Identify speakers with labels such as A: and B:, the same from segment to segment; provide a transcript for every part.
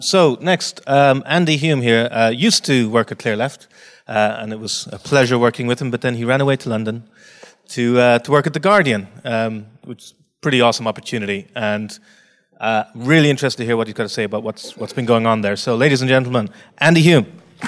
A: So next, Andy Hume here used to work at Clearleft, and it was a pleasure working with him. But then he ran away to London to work at The Guardian, which is a pretty awesome opportunity. And really interested to hear what he's got to say about what's been going on there. So, ladies and gentlemen, Andy Hume.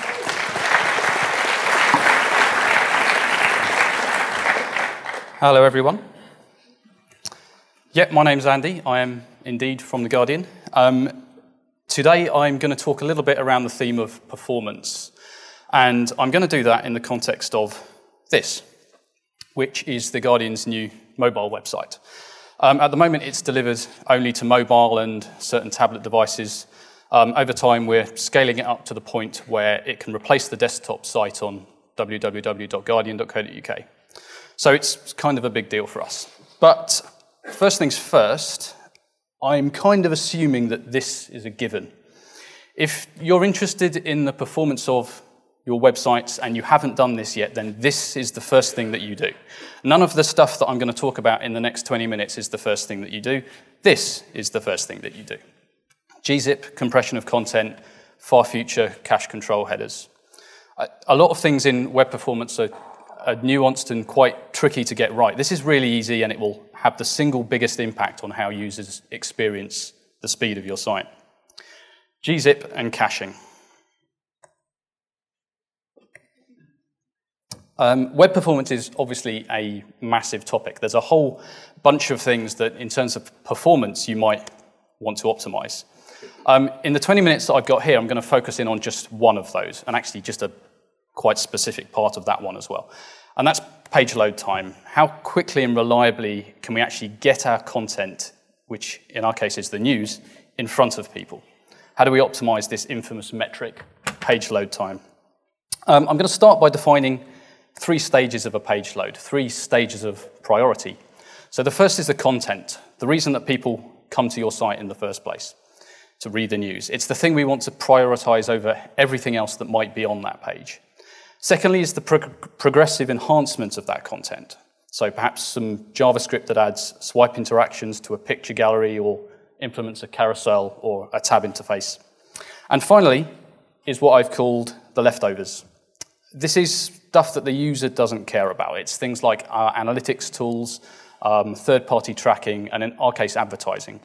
B: Hello, everyone. Yeah, my name's Andy. I am indeed from The Guardian. Today, I'm going to talk a little bit around the theme of performance. And I'm going to do that in the context of this, which is The Guardian's new mobile website. At the moment, it's delivered only to mobile and certain tablet devices. Over time, we're scaling it up to the point where it can replace the desktop site on www.guardian.co.uk. So it's kind of a big deal for us. But first things first, I'm kind of assuming that this is a given. If you're interested in the performance of your websites and you haven't done this yet, then this is the first thing that you do. None of the stuff that I'm going to talk about in the next 20 minutes is the first thing that you do. This is the first thing that you do. gzip, compression of content, far future cache control headers. A lot of things in web performance are nuanced and quite tricky to get right. This is really easy, and it will have the single biggest impact on how users experience the speed of your site. gzip and caching. Web performance is obviously a massive topic. There's a whole bunch of things that, in terms of performance, you might want to optimize. In the 20 minutes that I've got here, I'm going to focus in on just one of those, and actually just a quite specific part of that one as well. And that's page load time. How quickly and reliably can we actually get our content, which in our case is the news, in front of people? How do we optimize this infamous metric, page load time? I'm going to start by defining 3 stages of a page load, 3 stages of priority. So the first is the content, the reason that people come to your site in the first place, to read the news. It's the thing we want to prioritize over everything else that might be on that page. Secondly is the progressive enhancement of that content. So perhaps some JavaScript that adds swipe interactions to a picture gallery or implements a carousel or a tab interface. And finally is what I've called the leftovers. This is stuff that the user doesn't care about. It's things like our analytics tools, third-party tracking, and in our case, advertising.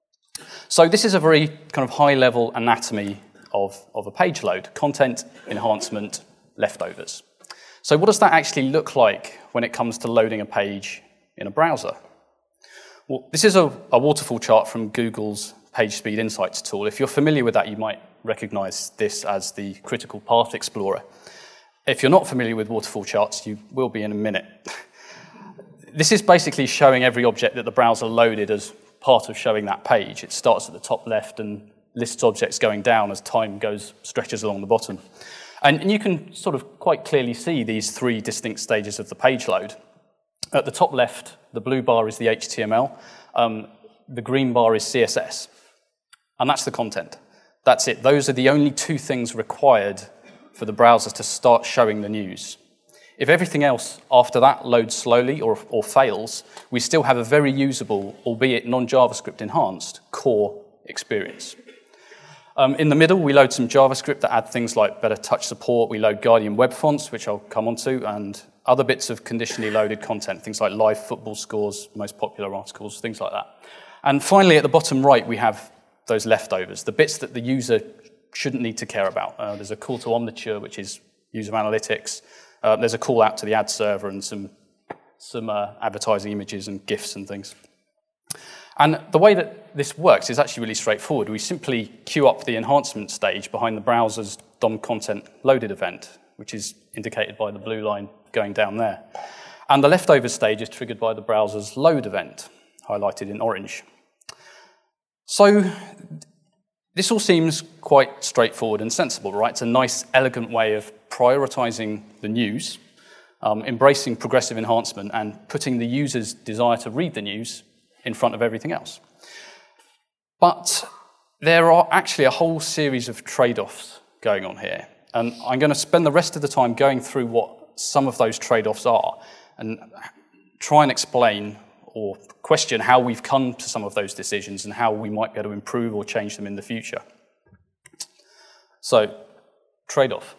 B: So this is a very kind of high-level anatomy of a page load: content, enhancement, leftovers. So what does that actually look like when it comes to loading a page in a browser? Well, this is a waterfall chart from Google's PageSpeed Insights tool. If you're familiar with that, you might recognize this as the Critical Path Explorer. If you're not familiar with waterfall charts, you will be in a minute. This is basically showing every object that the browser loaded as part of showing that page. It starts at the top left and lists objects going down as time stretches along the bottom. And you can sort of quite clearly see these 3 distinct stages of the page load. At the top left, the blue bar is the HTML, the green bar is CSS, and that's the content. That's it. Those are the only 2 things required for the browser to start showing the news. If everything else after that loads slowly or fails, we still have a very usable, albeit non-JavaScript enhanced, core experience. In the middle, we load some JavaScript that add things like better touch support. We load Guardian web fonts, which I'll come on to, and other bits of conditionally loaded content, things like live football scores, most popular articles, things like that. And finally, at the bottom right, we have those leftovers, the bits that the user shouldn't need to care about. There's a call to Omniture, which is user analytics. There's a call out to the ad server and some advertising images and GIFs and things. And the way that this works is actually really straightforward. We simply queue up the enhancement stage behind the browser's DOM content loaded event, which is indicated by the blue line going down there. And the leftover stage is triggered by the browser's load event, highlighted in orange. So this all seems quite straightforward and sensible, right? It's a nice, elegant way of prioritizing the news, embracing progressive enhancement, and putting the user's desire to read the news in front of everything else. But there are actually a whole series of trade-offs going on here. And I'm going to spend the rest of the time going through what some of those trade-offs are and try and explain or question how we've come to some of those decisions and how we might be able to improve or change them in the future. So, trade-off.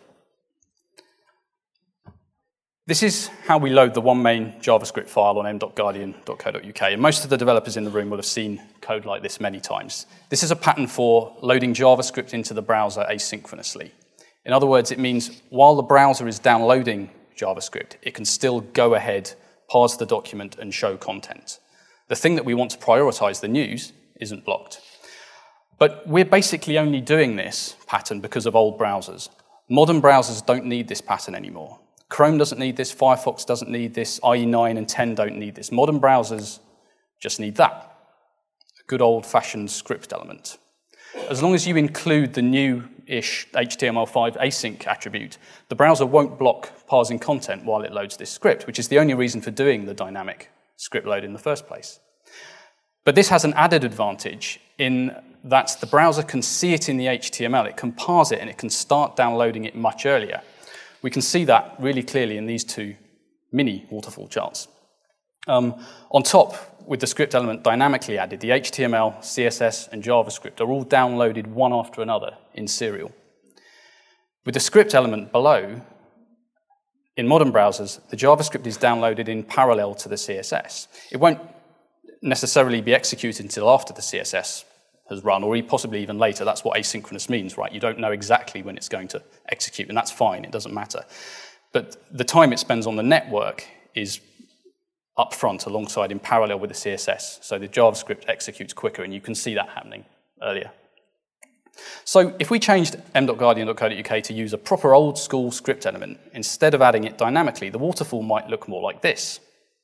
B: This is how we load the one main JavaScript file on m.guardian.co.uk, and most of the developers in the room will have seen code like this many times. This is a pattern for loading JavaScript into the browser asynchronously. In other words, it means while the browser is downloading JavaScript, it can still go ahead, parse the document, and show content. The thing that we want to prioritize, the news, isn't blocked. But we're basically only doing this pattern because of old browsers. Modern browsers don't need this pattern anymore. Chrome doesn't need this, Firefox doesn't need this, IE9 and 10 don't need this. Modern browsers just need that, a good old-fashioned script element. As long as you include the new-ish HTML5 async attribute, the browser won't block parsing content while it loads this script, which is the only reason for doing the dynamic script load in the first place. But this has an added advantage in that the browser can see it in the HTML, it can parse it, and it can start downloading it much earlier. We can see that really clearly in these two mini waterfall charts. On top, with the script element dynamically added, the HTML, CSS, and JavaScript are all downloaded one after another in serial. With the script element below, in modern browsers, the JavaScript is downloaded in parallel to the CSS. It won't necessarily be executed until after the CSS has run, or possibly even later. That's what asynchronous means, right? You don't know exactly when it's going to execute, and that's fine, it doesn't matter. But the time it spends on the network is up front, alongside, in parallel with the CSS, so the JavaScript executes quicker, and you can see that happening earlier. So if we changed m.guardian.co.uk to use a proper old-school script element, instead of adding it dynamically, the waterfall might look more like this,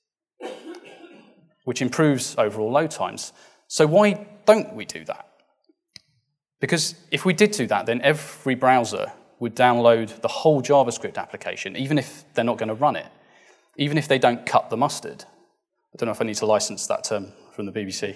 B: which improves overall load times. So why don't we do that? Because if we did do that, then every browser would download the whole JavaScript application, even if they're not going to run it, even if they don't cut the mustard. I don't know if I need to license that term from the BBC.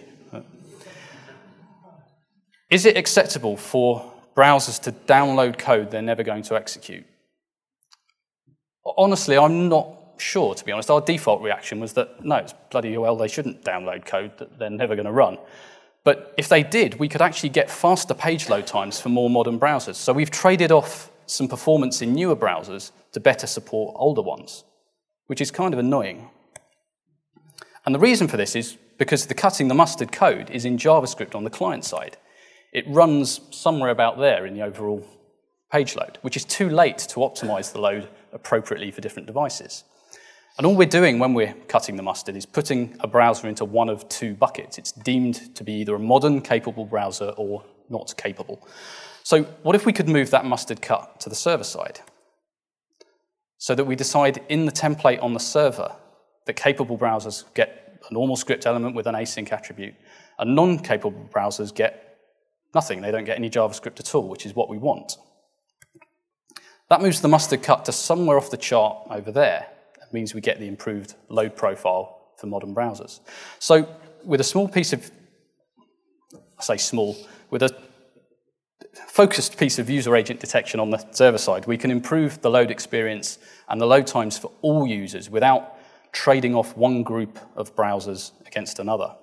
B: Is it acceptable for browsers to download code they're never going to execute? Honestly, I'm not sure, to be honest. Our default reaction was that, no, it's bloody well, they shouldn't download code that they're never going to run. But if they did, we could actually get faster page load times for more modern browsers. So we've traded off some performance in newer browsers to better support older ones, which is kind of annoying. And the reason for this is because the cutting the mustard code is in JavaScript on the client side. It runs somewhere about there in the overall page load, which is too late to optimize the load appropriately for different devices. And all we're doing when we're cutting the mustard is putting a browser into one of two buckets. It's deemed to be either a modern, capable browser or not capable. So what if we could move that mustard cut to the server side? So that we decide in the template on the server that capable browsers get a normal script element with an async attribute, and non-capable browsers get nothing. They don't get any JavaScript at all, which is what we want. That moves the mustard cut to somewhere off the chart over there. Means we get the improved load profile for modern browsers. So with a small piece of, I say small, with a focused piece of user agent detection on the server side, we can improve the load experience and the load times for all users without trading off one group of browsers against another.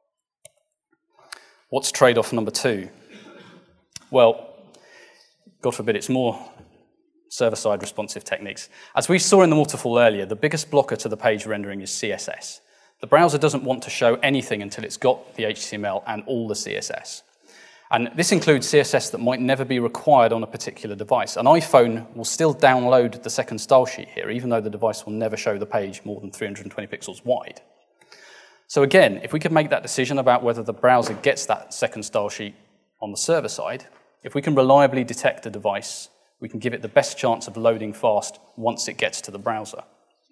B: What's trade-off number 2? Well, God forbid it's more server-side responsive techniques. As we saw in the waterfall earlier, the biggest blocker to the page rendering is CSS. The browser doesn't want to show anything until it's got the HTML and all the CSS. And this includes CSS that might never be required on a particular device. An iPhone will still download the second style sheet here, even though the device will never show the page more than 320 pixels wide. So again, if we could make that decision about whether the browser gets that second style sheet on the server side, if we can reliably detect the device, we can give it the best chance of loading fast once it gets to the browser.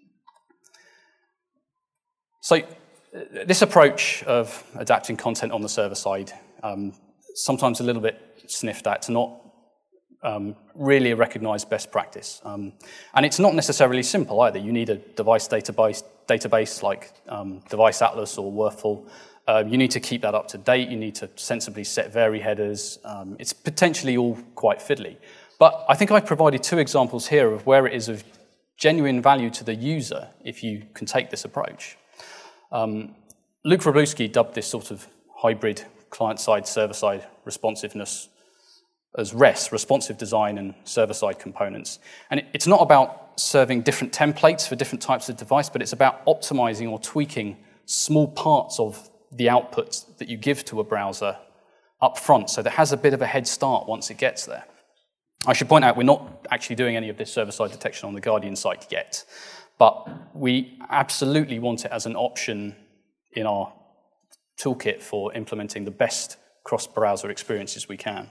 B: So this approach of adapting content on the server side, sometimes a little bit sniffed at, to not really a recognized best practice. And it's not necessarily simple either. You need a device database like Device Atlas or Wurful. You need to keep that up to date. You need to sensibly set vary headers. It's potentially all quite fiddly. But I think I've provided 2 examples here of where it is of genuine value to the user if you can take this approach. Luke Wroblewski dubbed this sort of hybrid client-side, server-side responsiveness as REST, responsive design and server-side components. And it's not about serving different templates for different types of device, but it's about optimizing or tweaking small parts of the outputs that you give to a browser up front, so that it has a bit of a head start once it gets there. I should point out we're not actually doing any of this server-side detection on the Guardian site yet, but we absolutely want it as an option in our toolkit for implementing the best cross-browser experiences we can.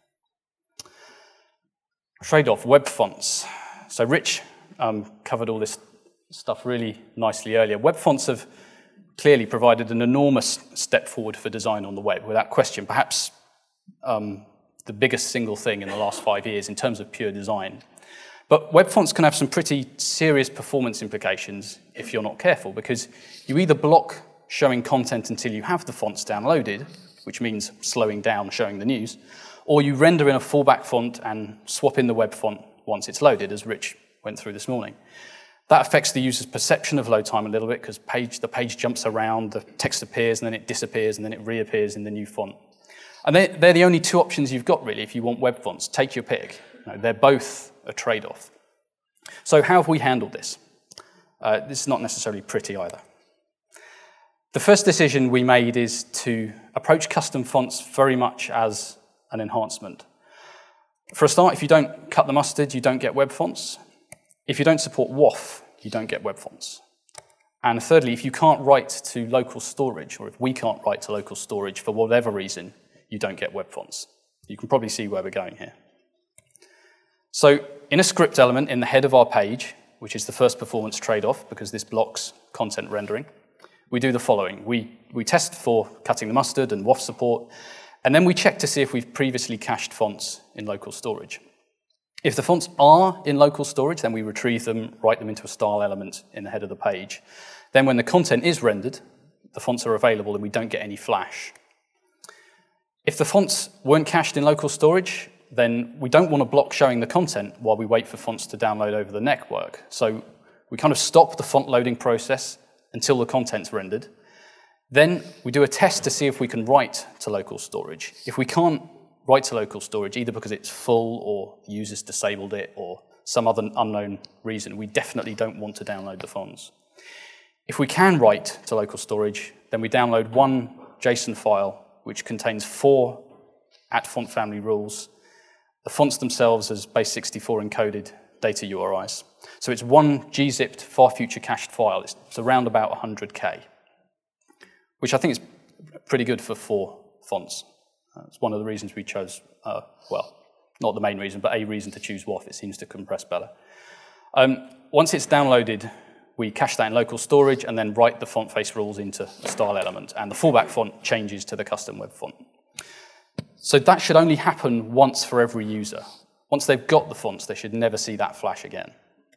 B: Trade-off, web fonts. So Rich covered all this stuff really nicely earlier. Web fonts have clearly provided an enormous step forward for design on the web, without question. Perhaps the biggest single thing in the last 5 years in terms of pure design. But web fonts can have some pretty serious performance implications if you're not careful, because you either block showing content until you have the fonts downloaded, which means slowing down showing the news, or you render in a fallback font and swap in the web font once it's loaded, as Rich went through this morning. That affects the user's perception of load time a little bit, because the page jumps around, the text appears, and then it disappears, and then it reappears in the new font. And they're the only two options you've got, really, if you want web fonts. Take your pick. They're both a trade-off. So how have we handled this? This is not necessarily pretty either. The first decision we made is to approach custom fonts very much as an enhancement. For a start, if you don't cut the mustard, you don't get web fonts. If you don't support WAF, you don't get web fonts. And thirdly, if you can't write to local storage, or if we can't write to local storage for whatever reason, you don't get web fonts. You can probably see where we're going here. So in a script element in the head of our page, which is the first performance trade-off, because this blocks content rendering, we do the following. We test for cutting the mustard and WAF support, and then we check to see if we've previously cached fonts in local storage. If the fonts are in local storage, then we retrieve them, write them into a style element in the head of the page. Then when the content is rendered, the fonts are available and we don't get any flash. If the fonts weren't cached in local storage, then we don't want to block showing the content while we wait for fonts to download over the network. So we kind of stop the font loading process until the content's rendered. Then we do a test to see if we can write to local storage. If we can't write to local storage, either because it's full or the user's disabled it or some other unknown reason, we definitely don't want to download the fonts. If we can write to local storage, then we download one JSON file which contains 4 @font family rules, the fonts themselves as base64 encoded data URIs. So it's one gzipped far future cached file. It's around about 100K, which I think is pretty good for 4 fonts. It's one of the reasons we chose, well, not the main reason, but a reason to choose WAF. It seems to compress better. Once it's downloaded, we cache that in local storage and then write the font face rules into a style element, and the fallback font changes to the custom web font. So that should only happen once for every user. Once they've got the fonts, they should never see that flash again.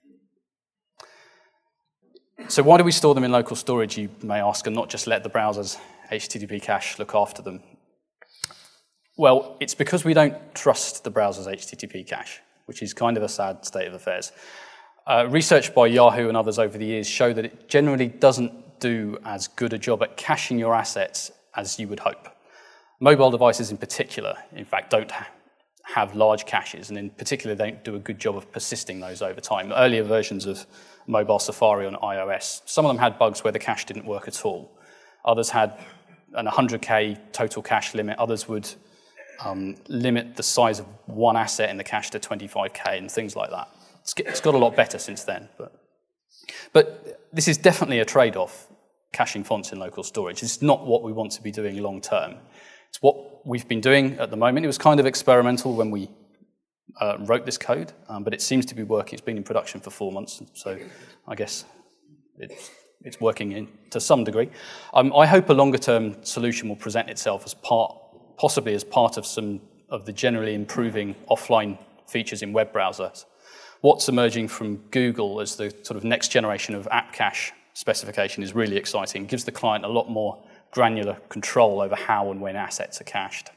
B: So why do we store them in local storage, you may ask, and not just let the browser's HTTP cache look after them? Well, it's because we don't trust the browser's HTTP cache, which is kind of a sad state of affairs. Research by Yahoo and others over the years show that it generally doesn't do as good a job at caching your assets as you would hope. Mobile devices in particular, in fact, don't have large caches, and in particular, they don't do a good job of persisting those over time. Earlier versions of mobile Safari on iOS, some of them had bugs where the cache didn't work at all. Others had an 100K total cache limit. Others would limit the size of one asset in the cache to 25K and things like that. It's got a lot better since then. But this is definitely a trade-off, caching fonts in local storage. It's not what we want to be doing long term. It's what we've been doing at the moment. It was kind of experimental when we wrote this code, but it seems to be working. It's been in production for 4 months, so I guess it's working to some degree. I hope a longer-term solution will present itself as possibly as part of some of the generally improving offline features in web browsers. What's emerging from Google as the sort of next generation of app cache specification is really exciting. It gives the client a lot more granular control over how and when assets are cached.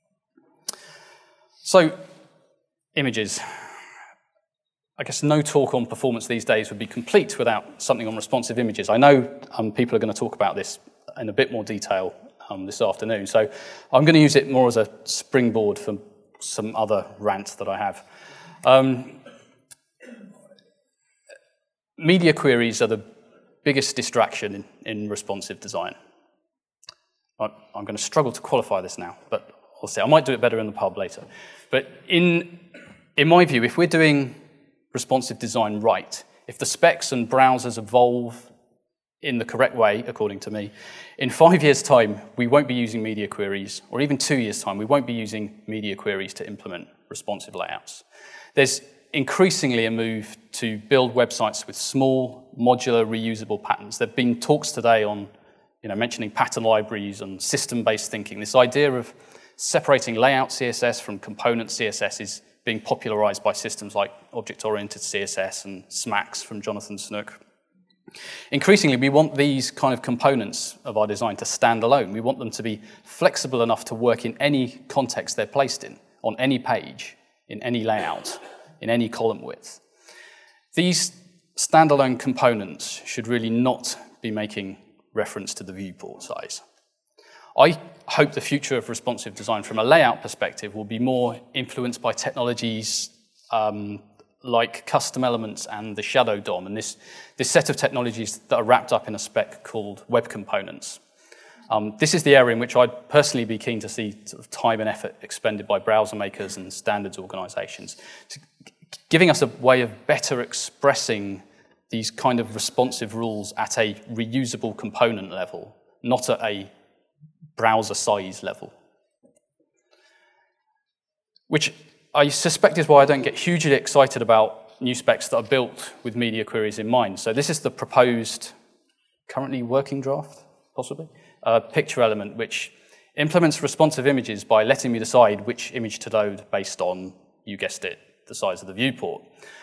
B: So, images. I guess no talk on performance these days would be complete without something on responsive images. I know people are going to talk about this in a bit more detail this afternoon, so I'm going to use it more as a springboard for some other rant that I have. Media queries are the biggest distraction in responsive design. I'm going to struggle to qualify this now, but we'll see. I might do it better in the pub later. But in my view, if we're doing responsive design right, if the specs and browsers evolve in the correct way, according to me, in 5 years' time, we won't be using media queries, or even 2 years' time, we won't be using media queries to implement responsive layouts. There's increasingly a move to build websites with small, modular, reusable patterns. There have been talks today on, mentioning pattern libraries and system-based thinking. This idea of separating layout CSS from component CSS is being popularized by systems like object-oriented CSS and SMAX from Jonathan Snook. Increasingly, we want these kind of components of our design to stand alone. We want them to be flexible enough to work in any context they're placed in, on any page, in any layout, in any column width. These standalone components should really not be making reference to the viewport size. I hope the future of responsive design from a layout perspective will be more influenced by technologies like custom elements and the shadow DOM, and this set of technologies that are wrapped up in a spec called web components. This is the area in which I'd personally be keen to see sort of time and effort expended by browser makers and standards organizations, giving us a way of better expressing these kind of responsive rules at a reusable component level, not at a browser size level. Which I suspect is why I don't get hugely excited about new specs that are built with media queries in mind. So this is the proposed, currently working draft, possibly, picture element, which implements responsive images by letting me decide which image to load based on, you guessed it, the size of the viewport.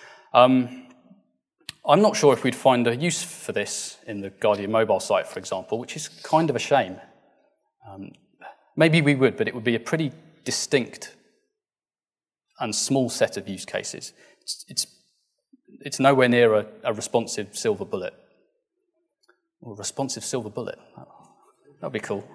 B: I'm not sure if we'd find a use for this in the Guardian mobile site, for example, which is kind of a shame. Maybe we would, but it would be a pretty distinct and small set of use cases. It's nowhere near a responsive silver bullet. Or responsive silver bullet. That'd be cool.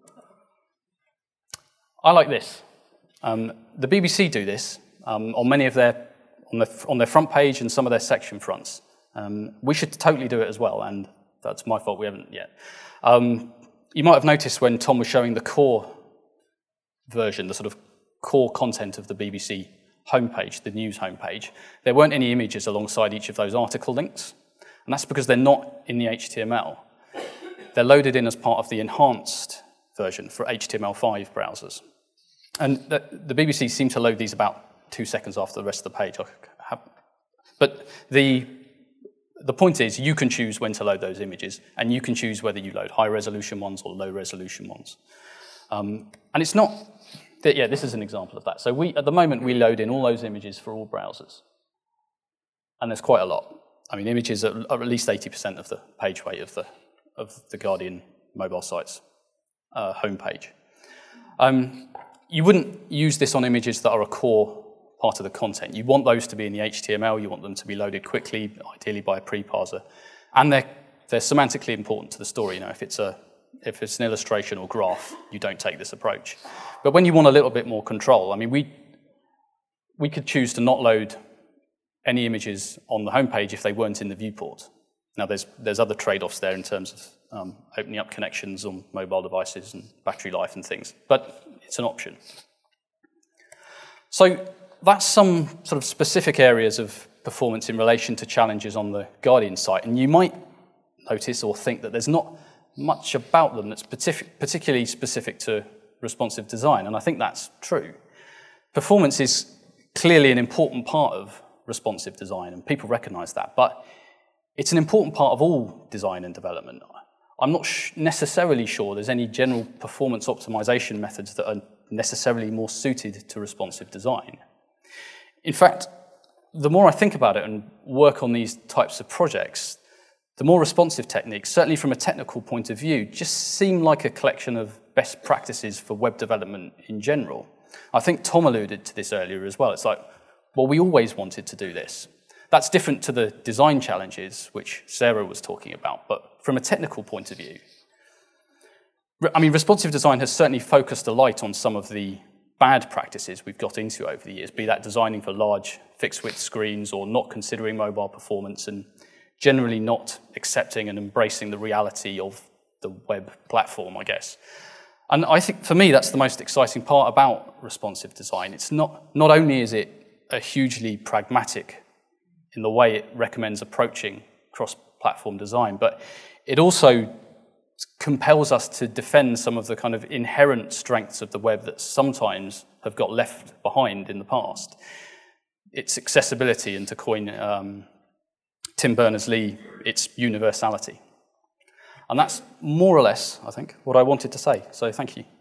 B: I like this. The BBC do this on many of on their front page and some of their section fronts. We should totally do it as well, and that's my fault we haven't yet. You might have noticed when Tom was showing the core version, the sort of core content of the BBC homepage, the news homepage, there weren't any images alongside each of those article links, and that's because they're not in the HTML. They're loaded in as part of the enhanced version for HTML5 browsers. And the BBC seem to load these about 2 seconds after the rest of the page. But the point is, you can choose when to load those images, and you can choose whether you load high-resolution ones or low-resolution ones. And it's not... Yeah, this is an example of that. So at the moment, we load in all those images for all browsers. And there's quite a lot. I mean, images are at least 80% of the page weight of the Guardian mobile site's homepage. You wouldn't use this on images that are a core part of the content. You want those to be in the HTML. You want them to be loaded quickly, ideally by a pre-parser. And they're semantically important to the story. If it's an illustration or graph, you don't take this approach. But when you want a little bit more control, I mean, we could choose to not load any images on the homepage if they weren't in the viewport. Now, there's other trade-offs there in terms of opening up connections on mobile devices and battery life and things, but it's an option. So that's some sort of specific areas of performance in relation to challenges on the Guardian site, and you might notice or think that there's not much about them that's particularly specific to responsive design, and I think that's true. Performance is clearly an important part of responsive design, and people recognize that, but it's an important part of all design and development. I'm not necessarily sure there's any general performance optimization methods that are necessarily more suited to responsive design. In fact, the more I think about it and work on these types of projects, the more responsive techniques, certainly from a technical point of view, just seem like a collection of best practices for web development in general. I think Tom alluded to this earlier as well. It's like, well, we always wanted to do this. That's different to the design challenges, which Sarah was talking about, but from a technical point of view, I mean, responsive design has certainly focused a light on some of the bad practices we've got into over the years, be that designing for large fixed-width screens or not considering mobile performance and generally not accepting and embracing the reality of the web platform, I guess. And I think, for me, that's the most exciting part about responsive design. It's not only is it a hugely pragmatic in the way it recommends approaching cross-platform design, but it also compels us to defend some of the kind of inherent strengths of the web that sometimes have got left behind in the past. Its accessibility, and to coin Tim Berners-Lee, its universality. And that's more or less, I think, what I wanted to say. So thank you.